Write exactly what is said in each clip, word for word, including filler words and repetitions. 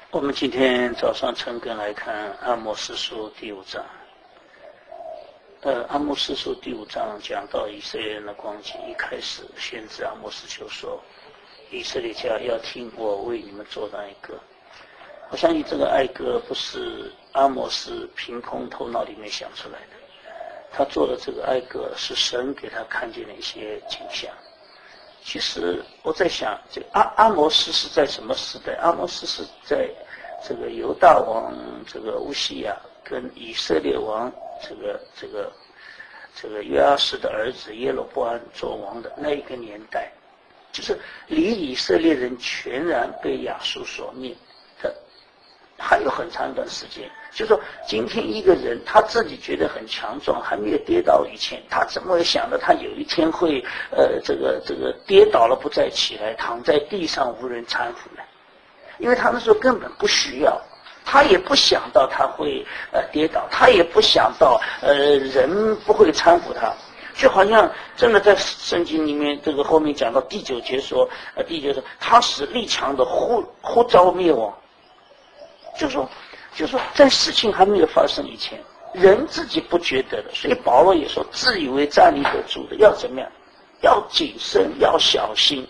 我们今天早上晨更来看阿摩司书第五章。呃，阿摩司书第五章讲到以色列人的光景，一开始先知阿摩司就说：“以色列家要听我为你们做的哀歌。”我相信这个哀歌不是阿摩司凭空头脑里面想出来的，他做的这个哀歌是神给他看见的一些景象。其实我在想，这阿阿摩司是在什么时代？阿摩司是在这个犹大王这个乌西亚跟以色列王这个这个这个约阿施的儿子耶罗波安做王的那一个年代，就是离以色列人全然被亚述所灭的还有很长一段时间。就是说今天一个人他自己觉得很强壮，还没有跌倒以前，他怎么会想到他有一天会呃这个这个跌倒了不再起来，躺在地上无人搀扶呢？因为他那时候根本不需要，他也不想到他会呃跌倒，他也不想到呃人不会搀扶他，就好像真的在圣经里面这个后面讲到第九节说，呃第九节说他使力强的忽忽遭灭亡，就说就说在事情还没有发生以前，人自己不觉得的，所以保罗也说自以为站立得住的要怎么样？要谨慎，要小心。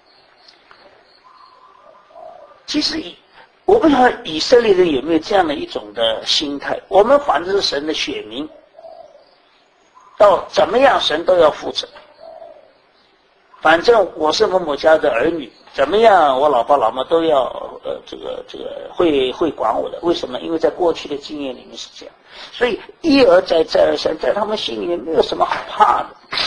其实以我不知道以色列人有没有这样的一种的心态，我们反正是神的选民，到怎么样神都要负责，反正我是某某家的儿女，怎么样我老爸老妈都要呃这个这个会会管我的。为什么？因为在过去的经验里面是这样，所以一而再再而三，在他们心里面没有什么好怕的。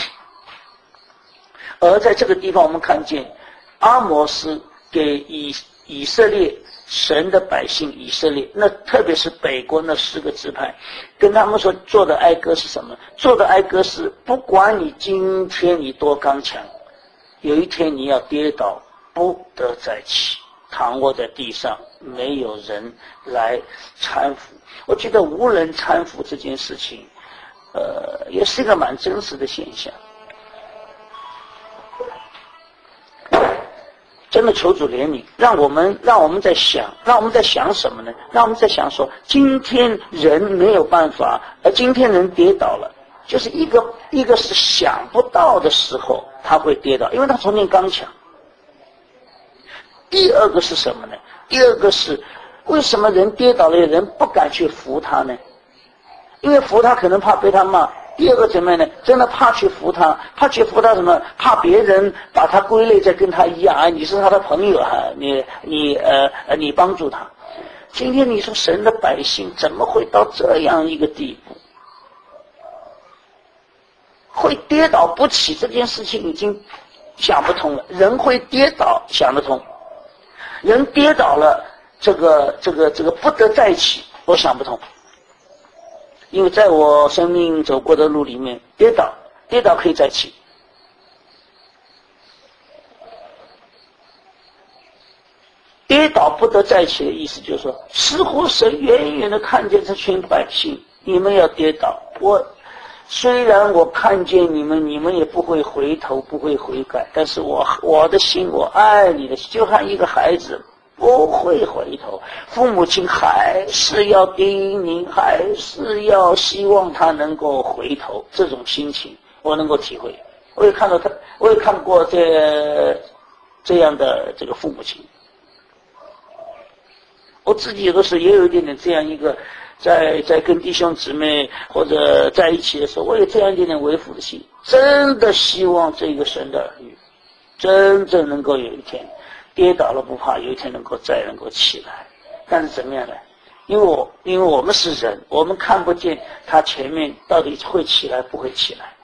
而在这个地方我们看见阿摩司给以以色列神的百姓以色列，那特别是北国那十个支派，跟他们说做的哀歌是什么？做的哀歌是不管你今天你多刚强，有一天你要跌倒不得再起，躺卧在地上，没有人来搀扶。我觉得无人搀扶这件事情呃，也是一个蛮真实的现象。真的求主怜悯，让我们让我们在想，让我们在想什么呢？让我们在想说，今天人没有办法，而今天人跌倒了，就是一个一个是想不到的时候他会跌倒，因为他从前刚强。第二个是什么呢？第二个是为什么人跌倒了，人不敢去扶他呢？因为扶他可能怕被他骂。第二个怎么样呢？真的怕去扶他，怕去扶他什么？怕别人把他归类在跟他一样啊，你是他的朋友啊，你你呃呃你帮助他。今天你说神的百姓怎么会到这样一个地步？会跌倒不起这件事情已经想不通了。人会跌倒想得通，人跌倒了这个这个这个不得再起，我想不通。因为在我生命走过的路里面，跌倒跌倒可以再起，跌倒不得再起的意思就是说，似乎神远远的看见这群百姓，你们要跌倒，我虽然我看见你们，你们也不会回头，不会悔改，但是我我的心，我爱你的心，就像一个孩子不会回头，父母亲还是要叮咛，还是要希望他能够回头，这种心情我能够体会。我也看到他，我也看过这这样的这个父母亲。我自己有的时候也有一点点这样一个，在在跟弟兄姊妹或者在一起的时候，我有这样一点点为父的心，真的希望这个神的儿女真正能够有一天跌倒了不怕，有一天能够再能够起来。但是怎么样呢？因为我因为我们是人，我们看不见他前面到底会起来不会起来，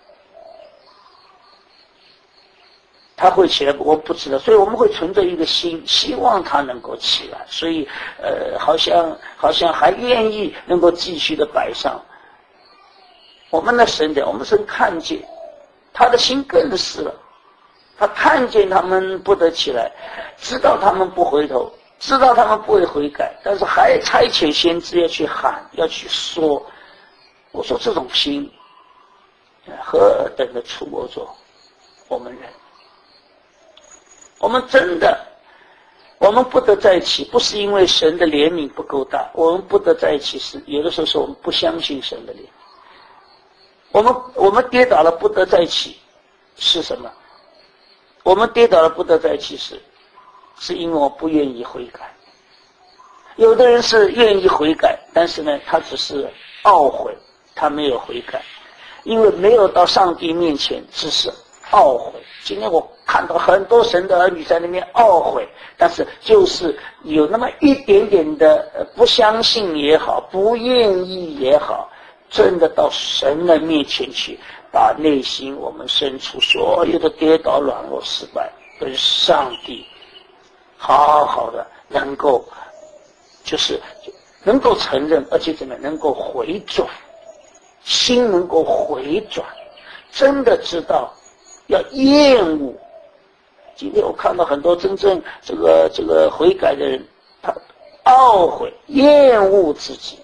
他会起来我不知道，所以我们会存着一个心，希望他能够起来，所以呃，好像好像还愿意能够继续的摆上。我们的神的，我们神看见他的心更是了，他看见他们不得起来，知道他们不回头，知道他们不会悔改，但是还差遣先知要去喊，要去说。我说这种心何等的出我作我们人，我们真的我们不得在一起，不是因为神的怜悯不够大，我们不得在一起是有的时候是我们不相信神的怜悯。我们我们跌倒了不得在一起是什么？我们跌倒了不得在一起是是因为我不愿意悔改。有的人是愿意悔改，但是呢他只是懊悔，他没有悔改，因为没有到上帝面前，只是懊悔。今天我看到很多神的儿女在那边懊悔，但是就是有那么一点点的不相信也好，不愿意也好，真的到神的面前去，把内心我们深处所有的跌倒软弱失败跟上帝好好的能够就是能够承认，而且怎么能够回转，心能够回转，真的知道要厌恶。今天我看到很多真正这个这个悔改的人，他懊悔厌恶自己。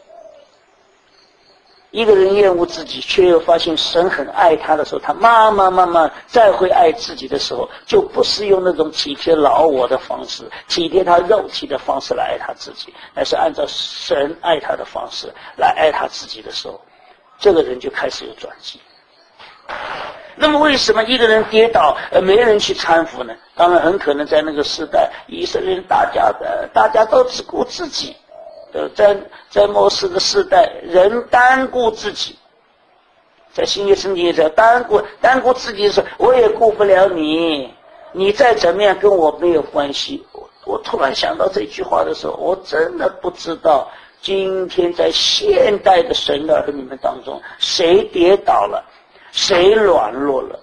一个人厌恶自己，却又发现神很爱他的时候，他慢慢慢慢再会爱自己的时候，就不是用那种体贴老我的方式，体贴他肉体的方式来爱他自己，而是按照神爱他的方式来爱他自己的时候，这个人就开始有转机。那么为什么一个人跌倒而没人去搀扶呢？当然很可能在那个时代，以色列人大家的大家都只顾自己，呃，在在末世的时代，人单顾自己。在新约圣经也讲，单顾单顾自己的时候，我也顾不了你，你再怎么样跟我没有关系。我我突然想到这句话的时候，我真的不知道今天在现代的神的儿女们当中，谁跌倒了，谁软弱了，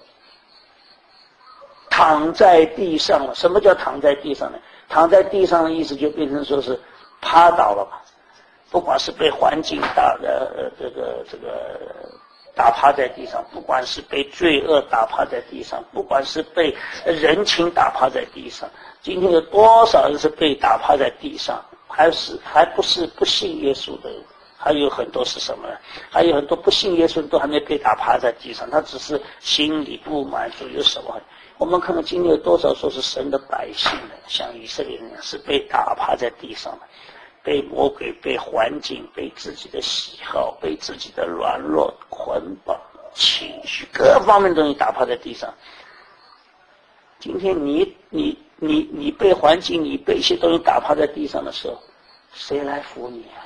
躺在地上了。什么叫躺在地上呢？躺在地上的意思就变成说是趴倒了吧，不管是被环境打的呃这个这个打趴在地上，不管是被罪恶打趴在地上，不管是被人情打趴在地上，今天有多少人是被打趴在地上，还是还不是不信耶稣的人，还有很多是什么呢？还有很多不信耶稣的都还没被打趴在地上，他只是心里不满足，有什么？我们看到今天有多少说是神的百姓呢？像以色列人是被打趴在地上的，被魔鬼、被环境、被自己的喜好、被自己的软弱捆绑、情绪各方面东西打趴在地上。今天你你你你被环境、你被一些东西打趴在地上的时候，谁来扶你啊？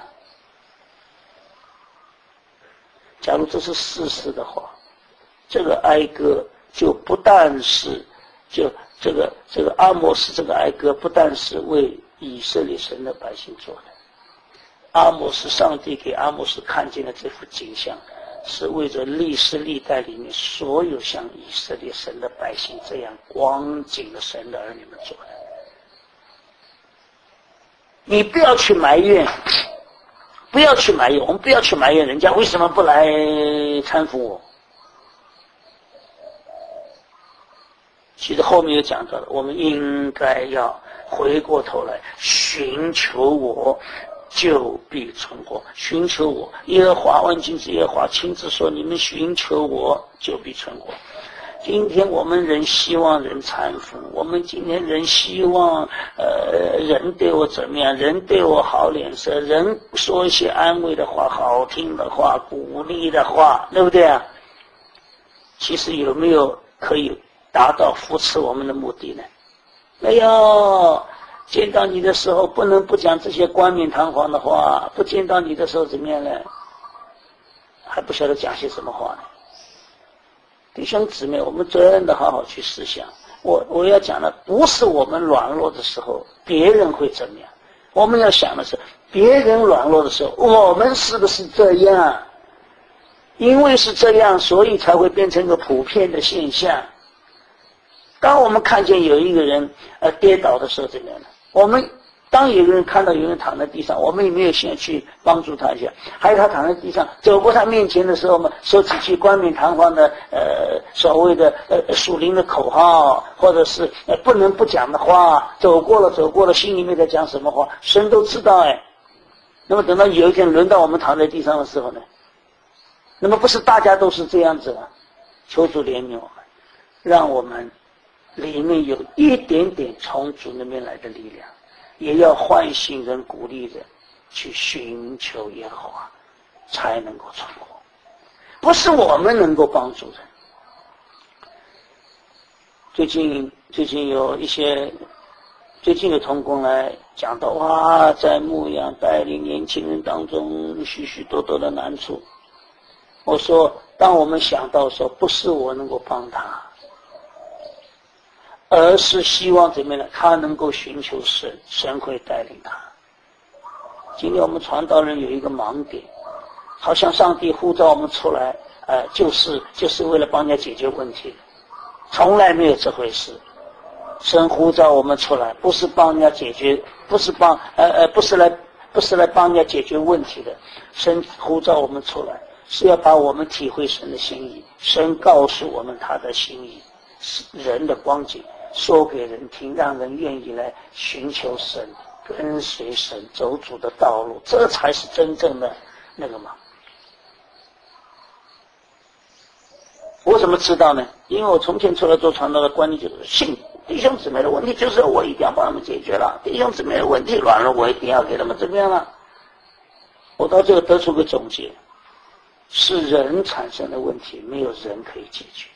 假如这是事实的话，这个哀歌就不但是就这个这个阿摩斯这个哀歌不但是为以色列神的百姓做的，阿摩斯上帝给阿摩斯看见的这幅景象，是为着历史历代里面所有像以色列神的百姓这样光景的神的儿女们做的。你不要去埋怨，不要去埋怨，我们不要去埋怨人家为什么不来搀扶我。其实后面有讲到了，我们应该要回过头来寻求我，就必存活。寻求我，耶和华万军之耶和华亲自说，你们寻求我，就必存活。今天我们人希望人搀扶，我们今天人希望呃人对我怎么样，人对我好脸色，人说一些安慰的话、好听的话、鼓励的话，对不对啊？其实有没有可以达到扶持我们的目的呢？没有。见到你的时候不能不讲这些冠冕堂皇的话，不见到你的时候怎么样呢？还不晓得讲些什么话呢？弟兄姊妹，我们真的好好去思想。我我要讲的不是我们软弱的时候别人会怎么样，我们要想的是别人软弱的时候我们是不是这样？因为是这样，所以才会变成一个普遍的现象。当我们看见有一个人呃跌倒的时候怎么样呢？我们当有个人看到有人躺在地上，我们也没有先去帮助他一下，还有他躺在地上走过他面前的时候，我们说几句冠冕堂皇的呃所谓的呃属灵的口号，或者是呃不能不讲的话，走过了走过了，心里面在讲什么话，神都知道哎。那么等到有一天轮到我们躺在地上的时候呢，那么不是大家都是这样子吗？求主怜悯我们，让我们里面有一点点从主那边来的力量， 也要唤醒人、鼓励人去寻求耶和华，才能够存活。不是我们能够帮助人。最近最近有一些，最近有同工来讲到，哇，在牧养带领年轻人当中许许多多的难处。我说，当我们想到说，不是我能够帮他，而是希望怎么样呢？他能够寻求神，神会带领他。今天我们传道人有一个盲点，好像上帝呼召我们出来，呃，就是就是为了帮人家解决问题的，从来没有这回事。神呼召我们出来，不是帮人家解决，不是帮呃呃，不是来不是来帮人家解决问题的。神呼召我们出来，是要把我们体会神的心意。神告诉我们他的心意，人的光景说给人听，让人愿意来寻求神，跟随神，走主的道路，这才是真正的那个嘛。我怎么知道呢？因为我从前出来做传道的观念就是信弟兄姊妹的问题，就是我一定要帮他们解决了。弟兄姊妹的问题软了，我一定要给他们怎么样了。我到最后得出个总结，是人产生的问题，没有人可以解决。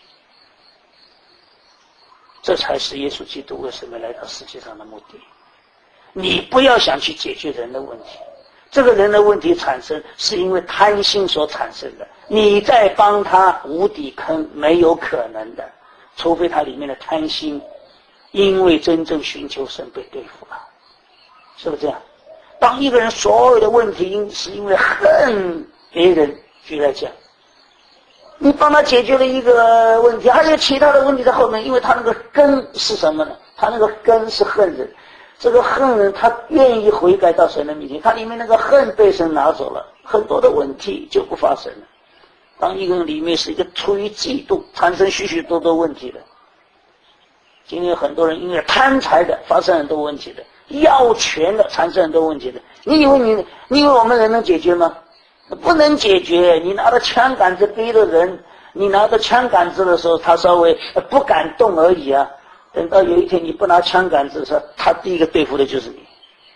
这才是耶稣基督为什么来到世界上的目的。你不要想去解决人的问题，这个人的问题产生是因为贪心所产生的，你在帮他无底坑，没有可能的，除非他里面的贪心因为真正寻求神被对付了，是不是这样？当一个人所有的问题因是因为恨别人，举例来讲，你帮他解决了一个问题，还有其他的问题在后面，因为他那个根是什么呢？他那个根是恨人，这个恨人他愿意悔改到神的面前，他里面那个恨被神拿走了，很多的问题就不发生了。当一个人里面是一个出于嫉妒，产生许许多多问题的。今天很多人因为贪财的发生很多问题的，要权的产生很多问题的。你以为你你以为我们人能解决吗？不能解决。你拿着枪杆子逼着人，你拿着枪杆子的时候，他稍微不敢动而已啊。等到有一天你不拿枪杆子的时候，他第一个对付的就是你。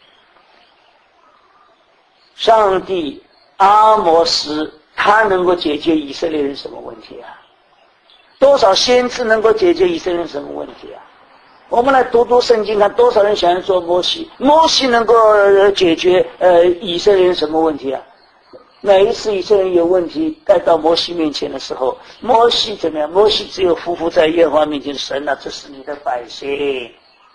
上帝阿摩斯他能够解决以色列人什么问题啊？多少先知能够解决以色列人什么问题啊？我们来读读圣经，看多少人想要做摩西，摩西能够解决呃以色列人什么问题啊？每一次以色列人有问题带到摩西面前的时候，摩西怎么样？摩西只有匍匐在耶和华面前，神啊，这是你的百姓。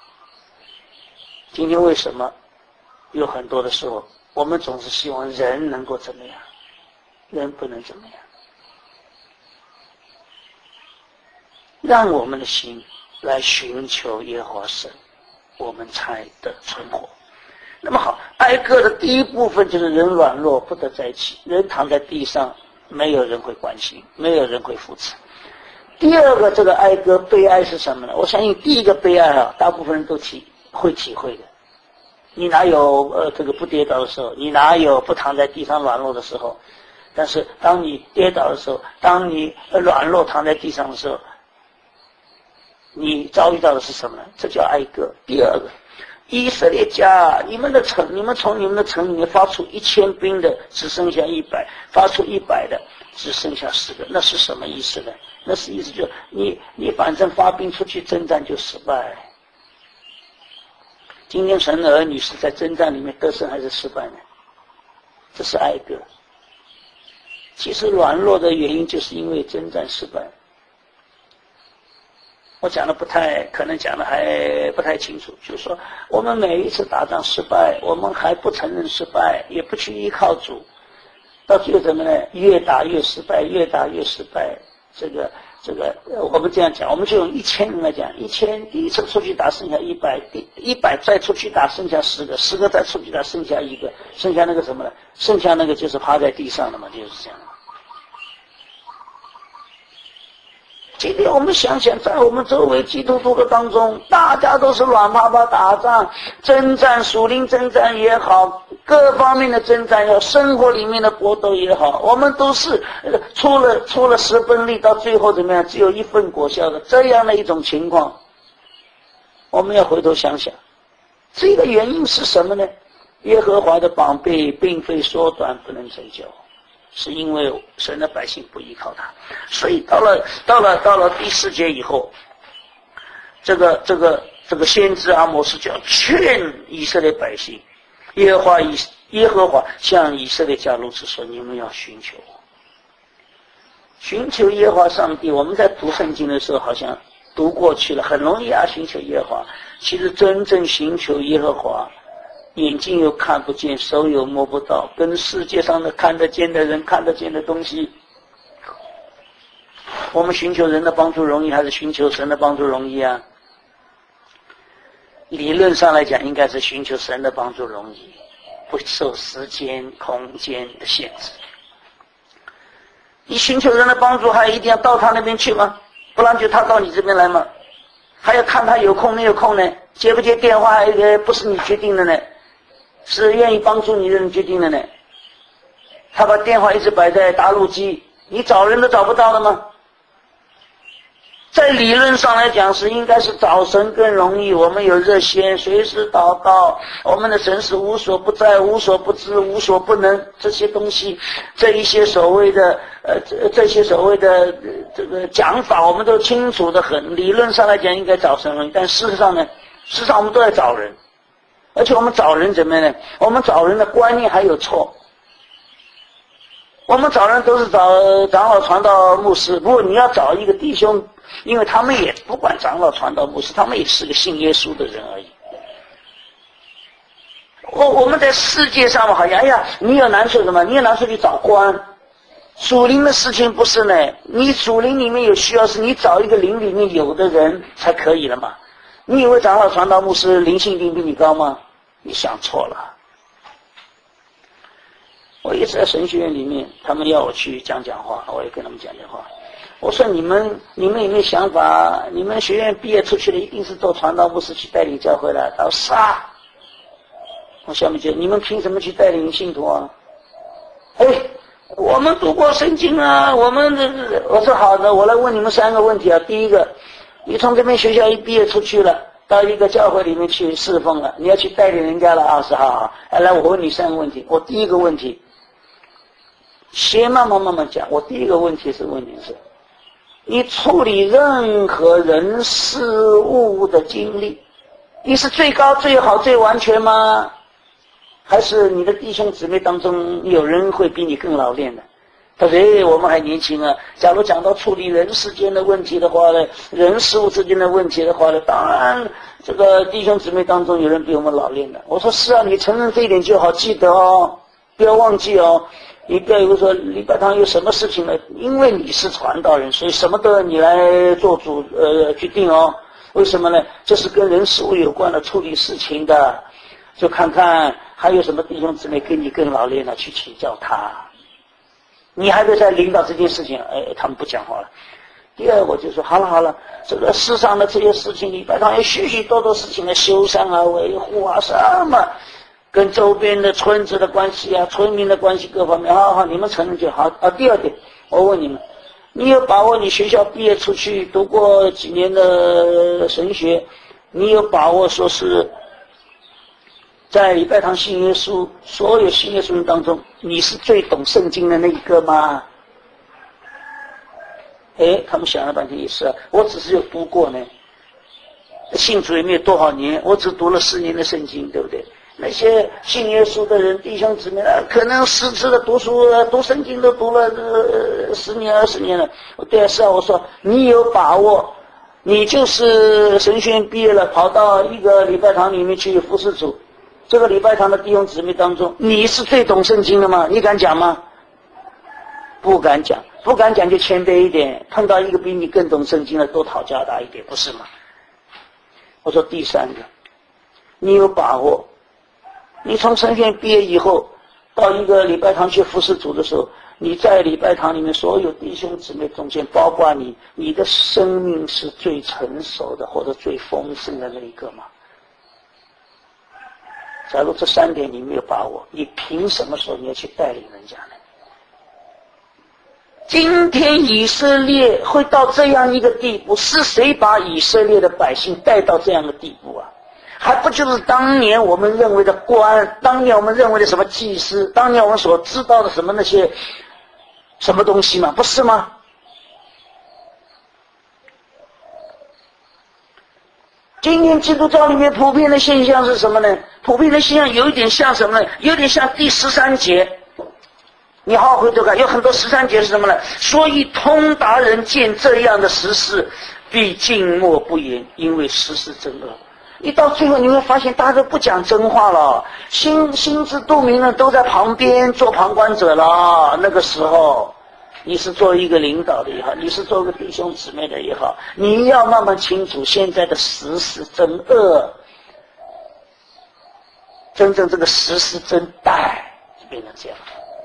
今天为什么有很多的时候，我们总是希望人能够怎么样，人不能怎么样？让我们的心来寻求耶和华神，我们才得存活。那么好，哀歌的第一部分就是人软弱不得在一起，人躺在地上，没有人会关心，没有人会扶持。第二个这个哀歌悲哀是什么呢？我相信第一个悲哀啊，大部分人都体会体会的。你哪有呃这个不跌倒的时候？你哪有不躺在地上软弱的时候？但是当你跌倒的时候，当你软弱躺在地上的时候，你遭遇到的是什么呢？这叫哀歌。第二个，以色列家，你们的城，你们从你们的城里面发出一千兵的，只剩下一百；发出一百的，只剩下十个。那是什么意思呢？那是意思就是你你反正发兵出去征战就失败。今天神的儿女是在征战里面得胜还是失败呢？这是哀歌。其实软弱的原因就是因为征战失败。我讲的不太，可能讲的还不太清楚，就是说我们每一次打仗失败，我们还不承认失败，也不去依靠主，到最后怎么呢？越打越失败，越打越失败。这个这个，我们这样讲，我们就用一千人来讲，一千第一次出去打剩下一百，第一百再出去打剩下十个，十个再出去打剩下一个，剩下那个什么呢？剩下那个就是趴在地上的嘛，就是这样。今天我们想想，在我们周围基督徒的当中，大家都是软趴趴打仗，征战属灵征战也好，各方面的征战也好，生活里面的搏斗也好，我们都是呃出了出了十分力，到最后怎么样，只有一份果效的这样的一种情况。我们要回头想想， 这个原因是什么呢？耶和华的膀臂并非缩短不能拯救，是因为神的百姓不依靠他。所以到了到了到了第四节以后，这个这个这个先知阿摩斯就要劝以色列百姓，耶和华以耶和华向以色列家如此说：你们要寻求我，寻求耶和华上帝。我们在读圣经的时候好像读过去了，很容易啊，寻求耶和华。其实真正寻求耶和华，眼睛又看不见，手又摸不到，跟世界上的看得见的人看得见的东西，我们寻求人的帮助容易还是寻求神的帮助容易啊？理论上来讲应该是寻求神的帮助容易，不受时间空间的限制。你寻求人的帮助还一定要到他那边去吗？不然就他到你这边来吗？还要看他有空没有空呢？接不接电话还不是你决定的呢，是愿意帮助你的人决定的呢。他把电话一直摆在答录机，你找人都找不到了吗？在理论上来讲是应该是找神更容易，我们有热线，随时祷告，我们的神是无所不在、无所不知、无所不能，这些东西，这一些所谓的呃这这些所谓的、呃、这个讲法我们都清楚的很，理论上来讲应该找神容易，但事实上呢，事实上我们都在找人，而且我们找人怎么样呢？我们找人的观念还有错。我们找人都是找长老、传道、牧师，不过你要找一个弟兄，因为他们也不管长老、传道、牧师，他们也是个信耶稣的人而已。我我们在世界上嘛，好像哎呀，你有难处什么？你有难处去找官。属灵的事情不是呢，你属灵里面有需要，是你找一个灵里面有的人才可以了嘛。你以为长老、传道、牧师灵性一定比你高吗？你想错了。我一直在神学院里面，他们要我去讲讲话，我也跟他们讲讲话。我说你们你们有没有想法？你们学院毕业出去的一定是做传道牧师去带领教会的。他说是啊。我下面就你们凭什么去带领信徒啊？哎，我们读过圣经啊，我们我说好的，我来问你们三个问题啊。第一个，你从这边学校一毕业出去了，到一个教会里面去侍奉了，你要去带领人家了啊，是好好。来，我问你三个问题。我第一个问题。先慢慢慢慢讲。我第一个问题是问你是，你处理任何人事物的经历，你是最高最好最完全吗？还是你的弟兄姊妹当中有人会比你更老练的？他说哎，我们还年轻啊，假如讲到处理人世间的问题的话呢，人事物之间的问题的话呢，当然这个弟兄姊妹当中有人比我们老练的。我说是啊，你承认这一点就好，记得哦，不要忘记哦。你不要以为说礼拜堂有什么事情呢？因为你是传道人，所以什么都要你来做主呃决定哦。为什么呢？这是跟人事物有关的处理事情的，就看看还有什么弟兄姊妹跟你更老练了，去请教他。你还得在领导这件事情，哎，他们不讲话了。第二，我就说好了好了，这个世上的这些事情，礼拜堂有许许多多事情的修缮啊、维护啊，什么。跟周边的村子的关系啊，村民的关系各方面，好好，你们承认就好啊。第二点，我问你们，你有把握你学校毕业出去读过几年的神学，你有把握说是在礼拜堂信耶稣所有信耶稣人当中，你是最懂圣经的那一个吗？哎，他们想了半天也是啊，我只是有读过呢，信主也没有多少年，我只读了四年的圣经，对不对？那些信耶稣的人，弟兄姊妹啊，可能实质的读书、读圣经都读了呃十年、二十年了。对啊，是啊，我说你有把握，你就是神学院毕业了，跑到一个礼拜堂里面去服侍主，这个礼拜堂的弟兄姊妹当中，你是最懂圣经的吗？你敢讲吗？不敢讲，不敢讲就谦卑一点，碰到一个比你更懂圣经的，多讨价大一点，不是吗？我说第三个，你有把握。你从神学院毕业以后，到一个礼拜堂去服侍主的时候，你在礼拜堂里面所有弟兄姊妹中间，包括你，你的生命是最成熟的或者最丰盛的那一个吗？假如这三点你没有把握，你凭什么说你要去带领人家呢？今天以色列会到这样一个地步，是谁把以色列的百姓带到这样的地步啊？ 还不就是当年我们认为的官，当年我们认为的什么祭司，当年我们所知道的什么那些什么东西吗？不是吗？今天基督教里面普遍的现象是什么呢？普遍的现象有一点像什么呢？有点像第十三节。你好好回头看，有很多十三节是什么呢？所以通达人见这样的实事，必静默不言，因为实事真恶。你到最后你会发现，大家都不讲真话了，心心知肚明了，都在旁边做旁观者了。那个时候，你是做一个领导的也好，你是做个弟兄姊妹的也好，你要慢慢清楚现在的实事真恶，真正这个实事真歹，就变成这样。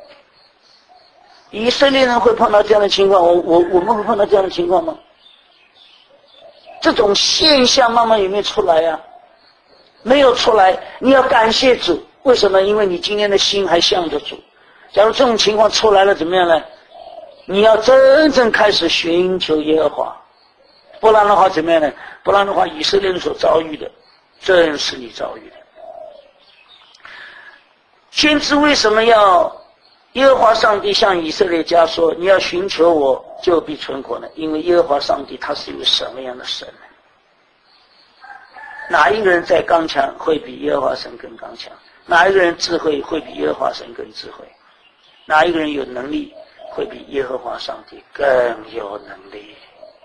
以色列人会碰到这样的情况，我我我们会碰到这样的情况吗？这种现象慢慢有没有出来呀、啊？没有出来，你要感谢主。为什么？因为你今天的心还向着主。假如这种情况出来了，怎么样呢？你要真正开始寻求耶和华，不然的话怎么样呢？不然的话，以色列人所遭遇的，正是你遭遇的。先知为什么要耶和华上帝向以色列家说，你要寻求我，就必存活呢？因为耶和华上帝他是一位什么样的神呢？哪一个人在刚强会比耶和华神更刚强？哪一个人智慧会比耶和华神更智慧？哪一个人有能力会比耶和华上帝更有能力？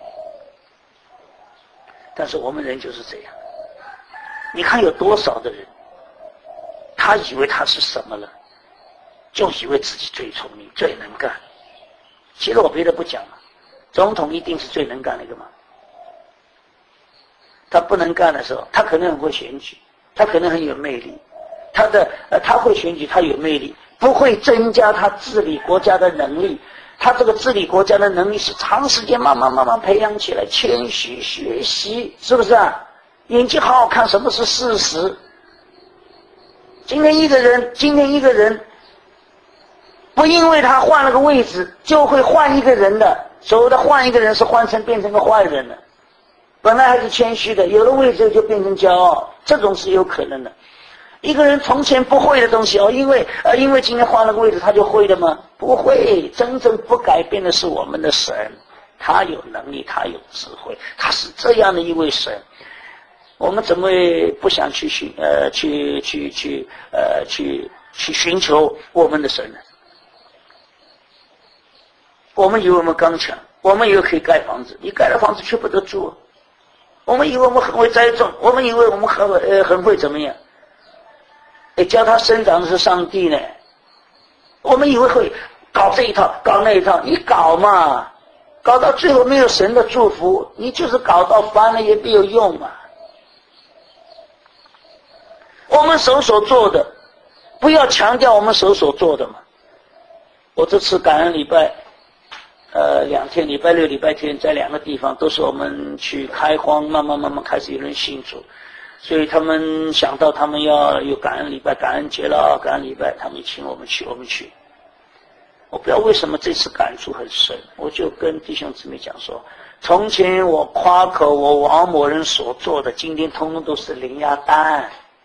但是我们人就是这样，你看有多少的人，他以为他是什么了，就以为自己最聪明最能干。其实我别的不讲了，总统一定是最能干的一个嘛。他不能干的时候，他可能很会选举，他可能很有魅力，他的呃他会选举，他有魅力，不会增加他治理国家的能力。他这个治理国家的能力是长时间慢慢慢慢培养起来，谦虚学习，是不是啊？眼睛好好看什么是事实。今天一个人，今天一个人，不因为他换了个位置，就会换一个人的。所谓的换一个人，是换成变成个坏人了。本来还是谦虚的，有了位置就变成骄傲，这种是有可能的。一个人从前不会的东西哦，因为呃，因为今天换了个位置，他就会的吗？不会，真正不改变的是我们的神，他有能力，他有智慧，他是这样的一位神。我们怎么会不想去寻呃去去去呃去去寻求我们的神呢？我们以为我们刚强，我们以为可以盖房子，你盖了房子却不得住。我们以为我们很会栽种，我们以为我们很呃很会怎么样？哎，教它生长的是上帝呢。我们以为会搞这一套，搞那一套，你搞嘛，搞到最后没有神的祝福，你就是搞到翻了也没有用嘛。我们手所做的，不要强调我们手所做的嘛。我这次感恩礼拜。呃，两天，礼拜六、礼拜天，在两个地方都是我们去开荒，慢慢慢慢开始有人信主，所以他们想到他们要有感恩礼拜、感恩节了，感恩礼拜，他们请我们去，我们去。我不知道为什么这次感触很深，我就跟弟兄姊妹讲说，从前我夸口我王某人所做的，今天通通都是零鸭蛋。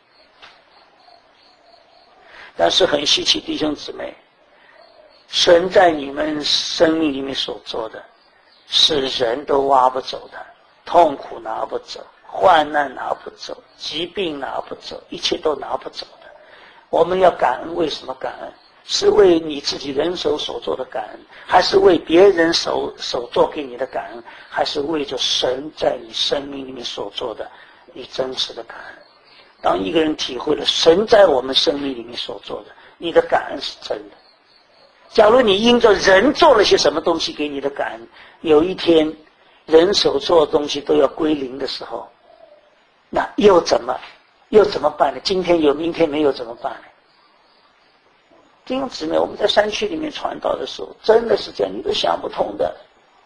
但是很稀奇，弟兄姊妹。神在你们生命里面所做的，是人都挖不走的，痛苦拿不走，患难拿不走，疾病拿不走，一切都拿不走的。我们要感恩，为什么感恩？是为你自己人手所做的感恩，还是为别人手手做给你的感恩，还是为着神在你生命里面所做的你真实的感恩？当一个人体会了神在我们生命里面所做的，你的感恩是真的。假如你因着人做了些什么东西给你的感恩，有一天人手做的东西都要归零的时候，那又怎么又怎么办呢？今天有明天没有怎么办呢？弟兄姊妹，我们在山区里面传道的时候真的是这样，你都想不通的。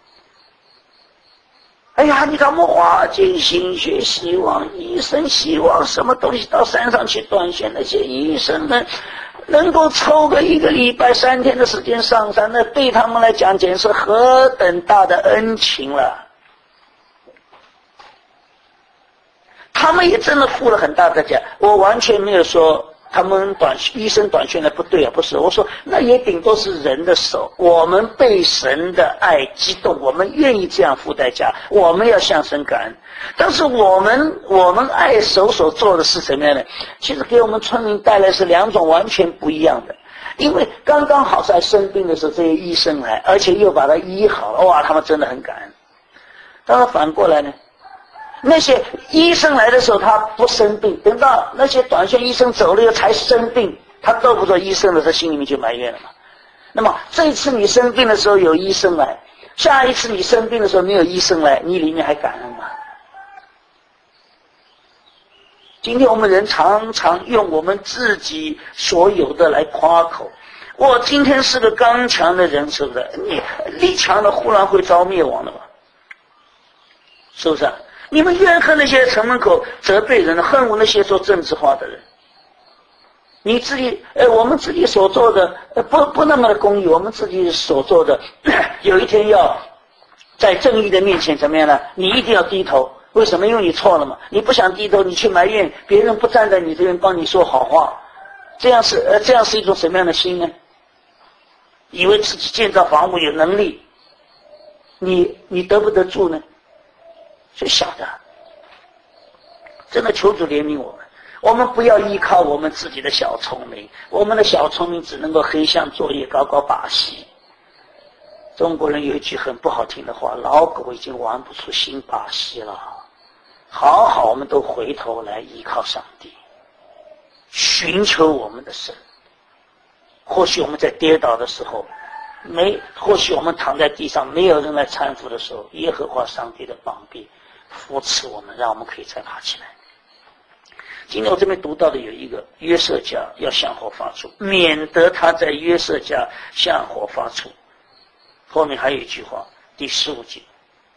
哎呀，你看我们花尽心血希望，医生希望什么东西到山上去短线，那些医生们能够抽个一个礼拜三天的时间上山，那对他们来讲简直是何等大的恩情了。他他们也真的付了很大代价。我完全没有说他们短医生短训的不对啊，不是，我说那也顶多是人的手，我们被神的爱激动，我们愿意这样付代价，我们要向神感恩。但是我们我们爱手所做的是什么样的？其实给我们村民带来是两种完全不一样的。因为刚刚好在生病的时候，这些医生来，而且又把他医好了，哇，他们真的很感恩。当然反过来呢，那些医生来的时候他不生病，等到那些短线医生走了以后才生病，他斗不过医生的时候，心里面就埋怨了嘛。那么这一次你生病的时候有医生来，下一次你生病的时候没有医生来，你里面还感恩吗？今天我们人常常用我们自己所有的来夸口，我今天是个刚强的人，是不是？你力强的忽然会遭灭亡的嘛，是不是啊？你们怨恨那些城门口责备人，恨恶那些做政治化的人。你自己，呃，我们自己所做的，呃，不不那么的公义，我们自己所做的，有一天要在正义的面前怎么样呢？你一定要低头。为什么？因为你错了嘛，你不想低头，你去埋怨别人不站在你这边帮你说好话，这样是呃，这样是一种什么样的心呢？以为自己建造房屋有能力，你你得不得住呢？所以晓得，真的求主怜悯我们，我们不要依靠我们自己的小聪明，我们的小聪明只能够黑箱作业，搞搞把戏。中国人有一句很不好听的话，老狗已经玩不出新把戏了。好好，我们都回头来依靠上帝，寻求我们的神。或许我们在跌倒的时候，没，或许我们躺在地上没有人来搀扶的时候，耶和华上帝的膀臂扶持我们，让我们可以再爬起来。今天我这边读到的有一个约瑟家要向火发出，免得他在约瑟家向火发出。后面还有一句话，第十五节，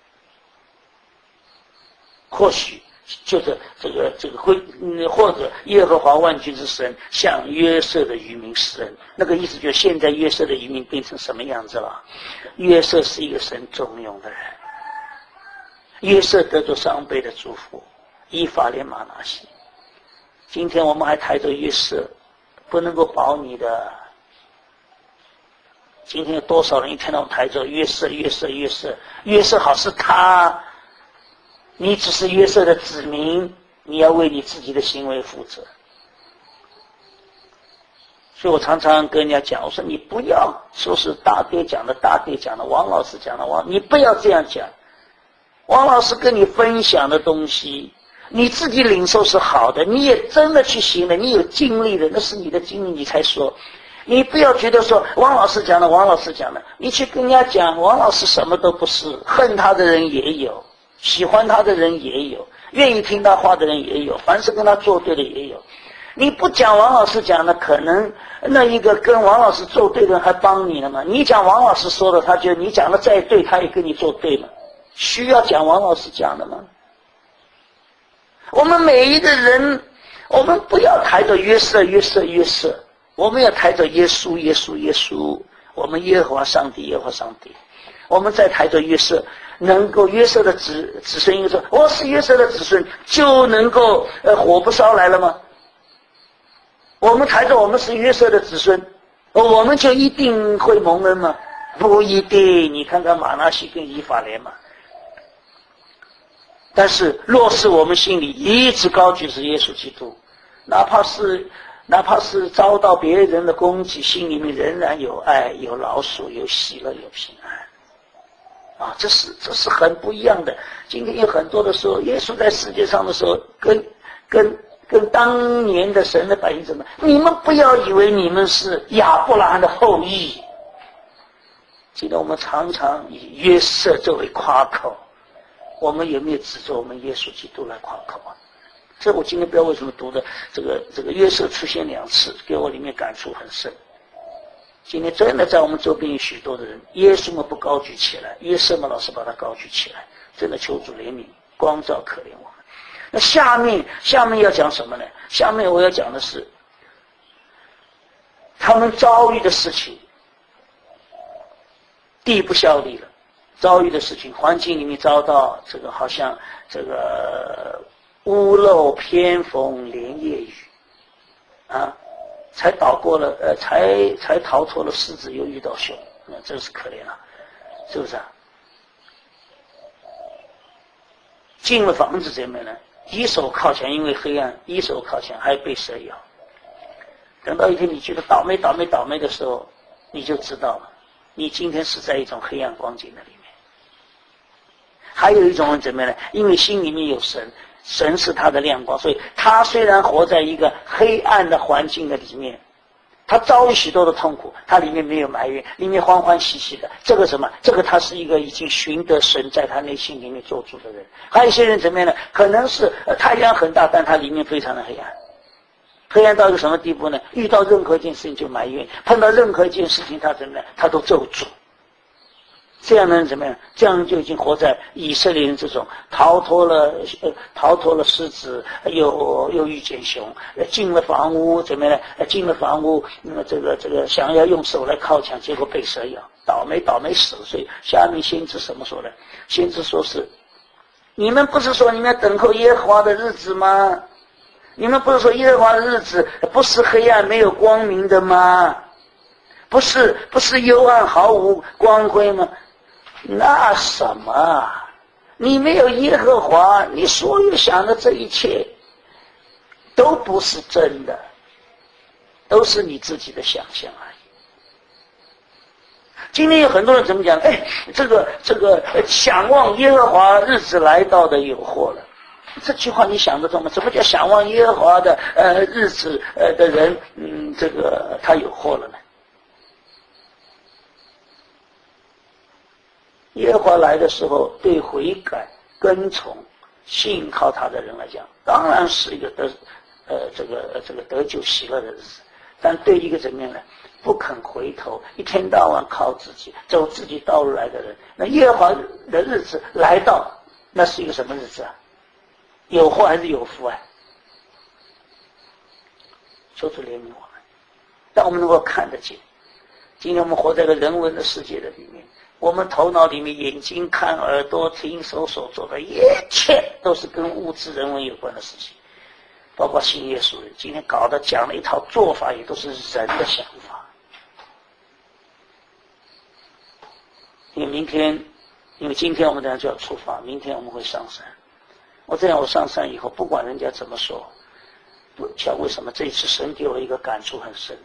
或许就是这个这个会，或者耶和华万军之神向约瑟的渔民施恩，那个意思就是现在约瑟的渔民变成什么样子了？约瑟是一个神重用的人，约瑟得着双倍的祝福，以法莲马拿西。今天我们还抬着约瑟，不能够保你的。今天有多少人一天到晚抬着约瑟约瑟约瑟，约瑟好是他，你只是约瑟的子民，你要为你自己的行为负责。所以我常常跟人家讲，我说你不要说是大爹讲的大爹讲的王老师讲的王，你不要这样讲。王老师跟你分享的东西，你自己领受是好的，你也真的去行了，你有经历的，那是你的经历，你才说。你不要觉得说王老师讲的王老师讲的，你去跟人家讲王老师什么都不是，恨他的人也有，喜欢他的人也有，愿意听他话的人也有，凡是跟他作对的也有。你不讲王老师讲的，可能那一个跟王老师作对的人还帮你了嘛？你讲王老师说的，他觉得你讲的再对，他也跟你作对嘛？需要讲王老师讲的吗？我们每一个人，我们不要抬着约瑟约瑟约瑟，我们要抬着耶稣耶稣耶稣，我们耶和华上帝耶和华上帝。我们再抬着约瑟，能够约瑟的子子孙，因为说我是约瑟的子孙，就能够呃火不烧来了吗？我们抬着我们是约瑟的子孙，我们就一定会蒙恩吗？不一定。你看看马拿西跟以法莲嘛。但是若是我们心里一直高举是耶稣基督，哪怕是哪怕是遭到别人的攻击，心里面仍然有爱，有饶恕，有喜乐，有平安啊！这是这是很不一样的。今天有很多的时候，耶稣在世界上的时候，跟跟跟当年的神的百姓怎么？你们不要以为你们是亚伯拉罕的后裔。记得我们常常以约瑟作为夸口，我们有没有指着我们耶稣基督来夸口啊？这我今天不知道为什么读的这个这个约瑟出现两次，给我里面感触很深。今天真的在我们周边有许多的人，耶稣嘛不高举起来，约瑟嘛老是把他高举起来，真的求主怜悯，光照可怜我们。那下面下面要讲什么呢？下面我要讲的是他们遭遇的事情，地不效力了，遭遇的事情，环境里面遭到这个好像这个屋漏偏逢连夜雨，啊，才逃过了，呃，才才逃脱了狮子，又遇到熊，那真是可怜了，是不是啊？进了房子怎么呢？一手靠墙，因为黑暗，一手靠墙还被蛇咬。等到一天你觉得倒霉倒霉倒霉的时候，你就知道了，你今天是在一种黑暗光景的里面。还有一种人怎么样呢？因为心里面有神，神是他的亮光，所以他虽然活在一个黑暗的环境的里面，他遭遇许多的痛苦，他里面没有埋怨，里面欢欢喜喜的。这个什么？这个他是一个已经寻得神在他内心里面做主的人。还有一些人怎么样呢？可能是、呃、太阳很大，但他里面非常的黑暗。黑暗到一个什么地步呢？遇到任何一件事情就埋怨，碰到任何一件事情他怎么样？他都咒诅。这样的人怎么样？这样就已经活在以色列人这种逃脱了呃逃脱了狮子，又又遇见熊，进了房屋怎么样呢？进了房屋，那么这个这个想要用手来靠墙，结果被蛇咬，倒霉倒霉死了。所以下面先知什么说呢？先知说是：你们不是说你们要等候耶和华的日子吗？你们不是说耶和华的日子不是黑暗没有光明的吗？不是不是幽暗毫无光辉吗？那什么？你没有耶和华，你所有想的这一切都不是真的，都是你自己的想象而已。今天有很多人怎么讲？哎，这个这个想望耶和华日子来到的有祸了。这句话你想得通吗？什么叫想望耶和华的呃日子呃的人，嗯，这个他有祸了呢？耶和华来的时候，对悔改、跟从、信靠他的人来讲，当然是一个得呃这个这个得救喜乐的日子。但对一个怎么样呢？不肯回头，一天到晚靠自己、走自己道路来的人，那耶和华的日子来到，那是一个什么日子啊？有祸还是有福啊？求主怜悯我们，但我们能够看得见。今天我们活在一个人文的世界的里面，我们头脑里面眼睛看、耳朵听、手所做的一切都是跟物质人文有关的事情，包括信耶稣人今天搞的讲了一套做法，也都是人的想法。因为明天，因为今天我们等下就要出发，明天我们会上山。我这样，我上山以后，不管人家怎么说，不晓得为什么这一次神给我一个感触很深。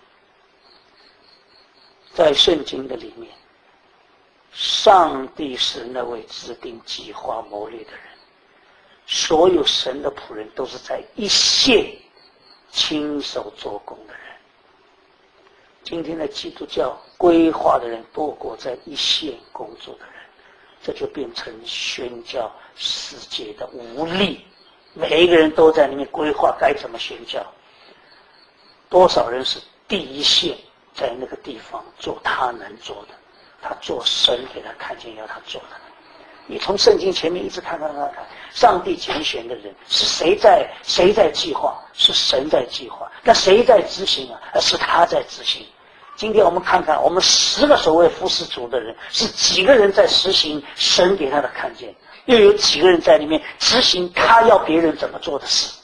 在圣经的里面，上帝是那位制定计划谋略的人，所有神的仆人都是在一线亲手做工的人。今天的基督教规划的人多过在一线工作的人，这就变成宣教世界的无力。每一个人都在里面规划该怎么宣教，多少人是第一线在那个地方做他能做的，他做神给他看见要他做的。你从圣经前面一直看看看看，上帝拣选的人是谁在谁在计划？是神在计划。那谁在执行啊？是他在执行。今天我们看看，我们十个所谓服侍主的人，是几个人在实行神给他的看见，又有几个人在里面执行他要别人怎么做的事。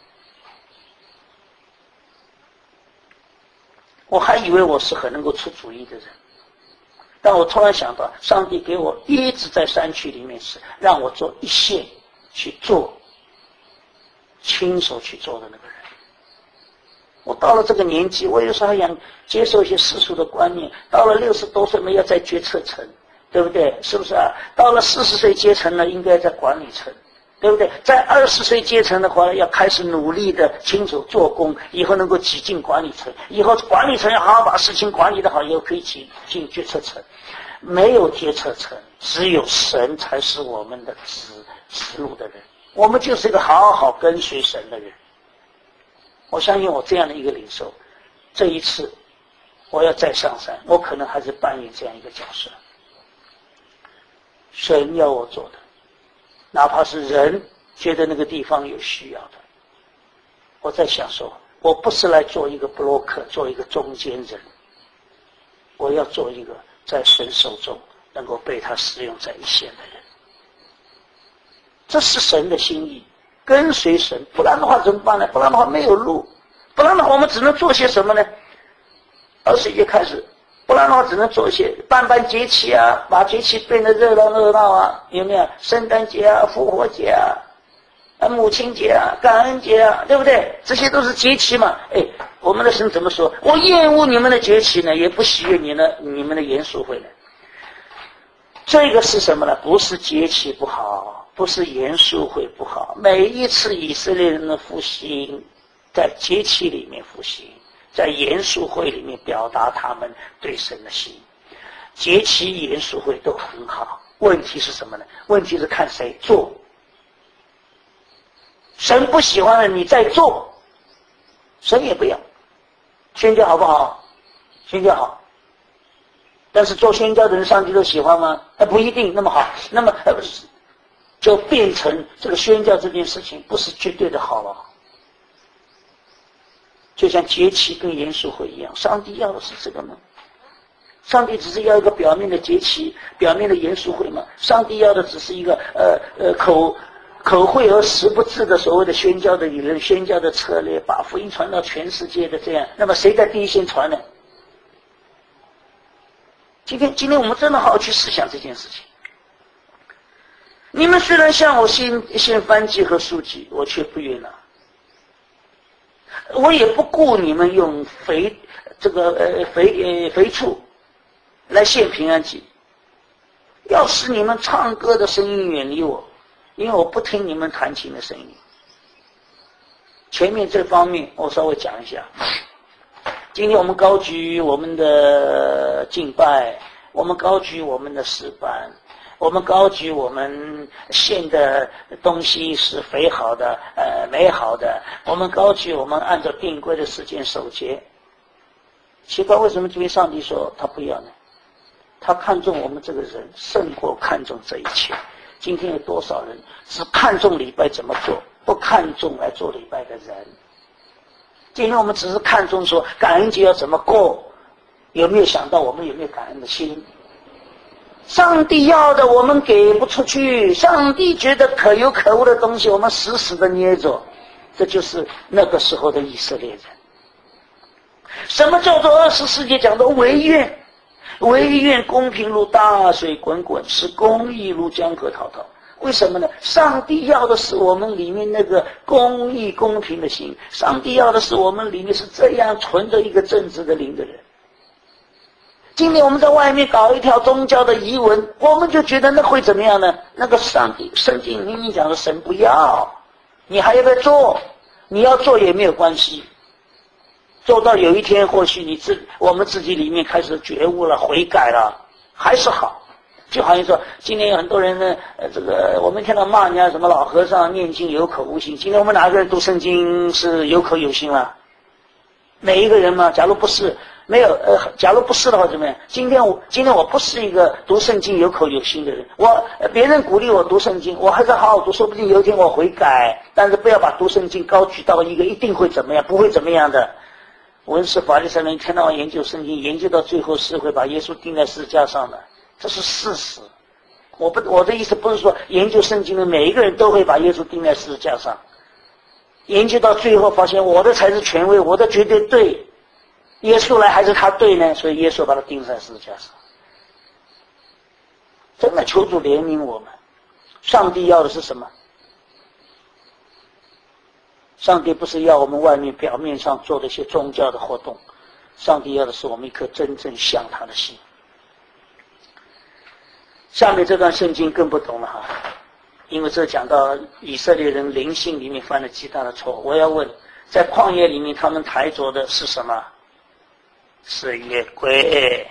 我还以为我是很能够出主意的人，但我突然想到，上帝给我一直在山区里面是让我做一线去做，亲手去做的那个人。我到了这个年纪，我有时候还想接受一些世俗的观念。到了六十多岁没有在决策层，对不对？是不是啊？到了四十岁阶层呢，应该在管理层，对不对？在二十岁阶层的话，要开始努力的亲手做工，以后能够挤进管理层，以后管理层要好好把事情管理得好，以后可以挤进决策层。没有决策层，只有神才是我们的指指路的人。我们就是一个好好跟随神的人。我相信我这样的一个领受，这一次我要再上山，我可能还是扮演这样一个角色。神要我做的，哪怕是人觉得那个地方有需要的，我在想说，我不是来做一个布洛克，做一个中间人，我要做一个在神手中能够被他使用在一线的人。这是神的心意， 跟随神，不然的话怎么办呢？不然的话没有路，不然的话我们只能做些什么呢？二十一节开始，不然的话只能做一些办办节气啊，把节气变得热闹热闹啊，有没有？圣诞节啊，复活节啊，啊母亲节啊，感恩节啊，对不对？这些都是节气嘛。哎，我们的神怎么说？我厌恶你们的节气呢，也不喜悦你的你们的严肃会呢。这个是什么呢？不是节气不好，不是严肃会不好。每一次以色列人的复兴，在节气里面复兴，在严肃会里面表达他们对神的心。节气严肃会都很好，问题是什么呢？问题是看谁做。神不喜欢的你再做，神也不要。宣教好不好？宣教好。但是做宣教的人上帝都喜欢吗？还不一定那么好。那么呃就变成这个宣教这件事情不是绝对的好了。就像节气跟严肃会一样，上帝要的是这个吗？上帝只是要一个表面的节气，表面的严肃会吗？上帝要的只是一个呃呃口口惠而实不至的所谓的宣教的理论、宣教的策略，把福音传到全世界的这样。那么谁在第一线传呢？今天，今天我们真的好好去思想这件事情。你们虽然向我献献燔祭和素祭，我却不悦纳。我也不顾你们用肥这个呃肥呃肥畜来献平安祭，要使你们唱歌的声音远离我，因为我不听你们弹琴的声音。前面这方面我稍微讲一下。今天我们高举我们的敬拜，我们高举我们的诗班，我们高举我们献的东西是肥好的呃美好的，我们高举我们按照定规的时间守节。奇怪，为什么这位上帝说他不要呢？他看重我们这个人胜过看重这一切。今天有多少人只看重礼拜怎么做，不看重来做礼拜的人？今天我们只是看重说感恩节要怎么过，有没有想到我们有没有感恩的心？上帝要的我们给不出去，上帝觉得可有可无的东西我们死死的捏着，这就是那个时候的以色列人。什么叫做二十世纪讲的惟愿？惟愿公平如大水滚滚，使公义如江河滔滔。为什么呢？上帝要的是我们里面那个公义公平的心，上帝要的是我们里面是这样存着一个正直的灵的人。今天我们在外面搞一条宗教的仪文，我们就觉得那会怎么样呢？那个上帝圣经明明讲的神不要，你还要不要做？你要做也没有关系，做到有一天或许你自我们自己里面开始觉悟了，悔改了，还是好。就好像说，今天有很多人呢，呃，这个我们听到骂人家什么老和尚念经有口无心。今天我们哪个人读圣经是有口有心了？每一个人嘛，假如不是没有呃，假如不是的话怎么样？今天我今天我不是一个读圣经有口有心的人，我、呃、别人鼓励我读圣经，我还是好好读，说不定有一天我悔改。但是不要把读圣经高举到一个一定会怎么样，不会怎么样的。文士法利赛人天天往研究圣经，研究到最后是会把耶稣钉在十字架上的。这是事实，我不，我的意思不是说研究圣经的每一个人都会把耶稣钉在十字架上，研究到最后发现我的才是权威，我的绝对对，耶稣来还是他对呢？所以耶稣把他钉在十字架上。真的求主怜悯我们，上帝要的是什么？上帝不是要我们外面表面上做的一些宗教的活动，上帝要的是我们一颗真正像他的心。下面这段圣经更不懂了哈，因为这讲到以色列人灵性里面犯了极大的错误。我要问，在旷野里面他们抬着的是什么？是约柜。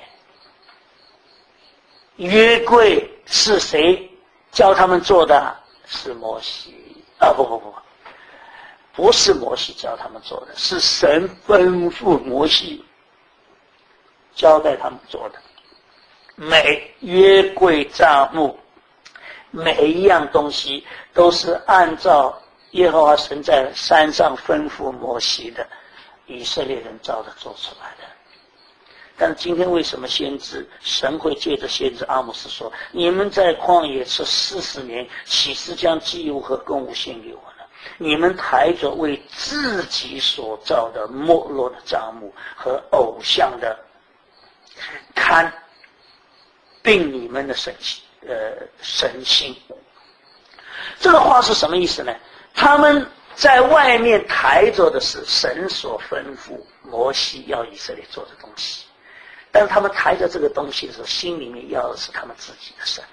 约柜是谁教他们做的？是摩西啊，不不不，不是摩西教他们做的，是神吩咐摩西交代他们做的。每约柜帐幕，每一样东西都是按照耶和华神在山上吩咐摩西的，以色列人照着做出来的。但是今天为什么先知神会借着先知阿摩斯说，你们在旷野是四十年，岂是将祭物和供物献给我呢？ 你们抬着为自己所造的没落的帐幕和偶像的龛，并你们的神心，呃，神心。这个话是什么意思呢？他们在外面抬着的是神所吩咐摩西要以色列做的东西，但是他们抬着这个东西的时候，心里面要的是他们自己的神。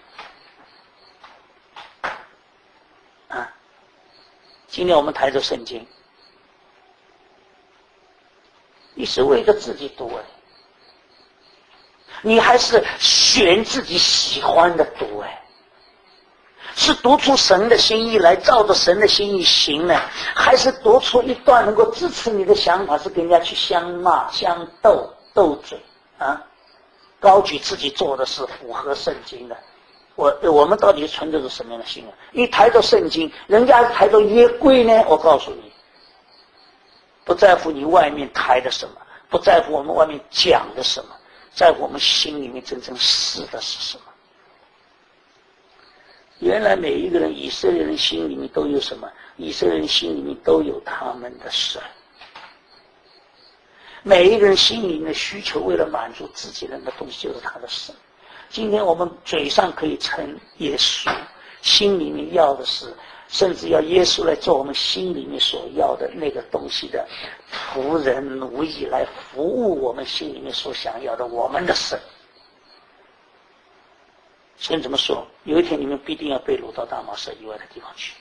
啊，今天我们抬着圣经，你是为着自己读哎，你还是选自己喜欢的读哎？是读出神的心意来，照着神的心意行呢，还是读出一段能够支持你的想法，是跟人家去相骂、相斗、斗嘴啊？高举自己做的是符合圣经的。我我们到底存着是什么样的心啊？你抬着圣经，人家抬着约柜呢？我告诉你，不在乎你外面抬的什么，不在乎我们外面讲的什么，在乎我们心里面真正是的是什么。原来每一个人，以色列人心里面都有什么？以色列人心里面都有他们的神。每一个人心里面的需求，为了满足自己人的东西，就是他的神。今天我们嘴上可以称耶稣，心里面要的是，甚至要耶稣来做我们心里面所要的那个东西的仆人奴役，来服务我们心里面所想要的我们的神。先怎么说？有一天你们必定要被掳到大马色以外的地方去。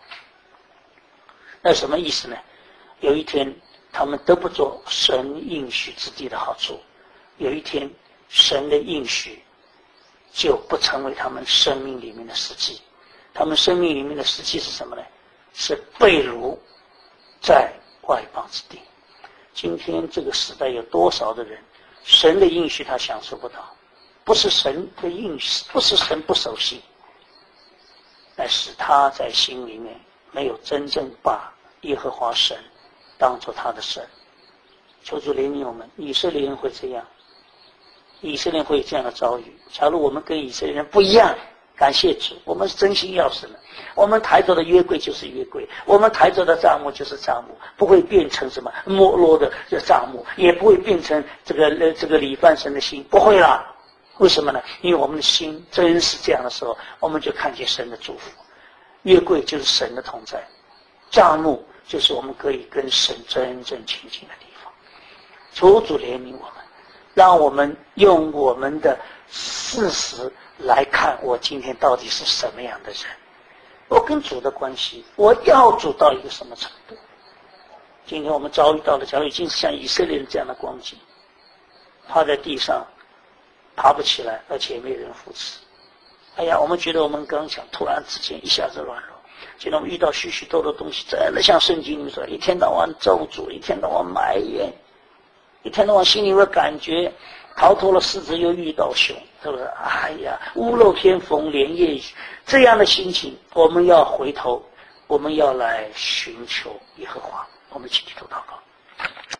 那什么意思呢？有一天他们得不着神应许之地的好处，有一天神的应许就不成为他们生命里面的实际。他们生命里面的实际是什么呢？是被掳在外邦之地。今天这个时代有多少的人，神的应许他享受不到，不是神的应许，不是神不守信，乃是他在心里面没有真正把耶和华神当作他的神。求主怜悯我们，以色列人会这样，以色列人会有这样的遭遇。假如我们跟以色列人不一样，感谢主，我们是真心要神的。我们抬着的约柜就是约柜，我们抬着的帐幕就是帐幕，不会变成什么没落的这帐幕，也不会变成这个呃这个礼拜神的心，不会啦。为什么呢？因为我们的心真是这样的时候，我们就看见神的祝福。约柜就是神的同在，帐幕就是我们可以跟神真正亲近的地方。求主怜悯我们，让我们用我们的事实来看我今天到底是什么样的人，我跟主的关系，我要主到一个什么程度。今天我们遭遇到了，假如已经是像以色列人这样的光景，趴在地上爬不起来，而且没人扶持。哎呀，我们觉得我们刚想突然之间一下子软弱，觉得我们遇到许许多多东西，真的像圣经里面说，一天到晚咒诅，一天到晚埋怨，一天到晚心里会感觉逃脱了狮子又遇到熊，是不是？哎呀，屋漏偏逢连夜雨，这样的心情，我们要回头，我们要来寻求耶和华。我们一起低头祷告。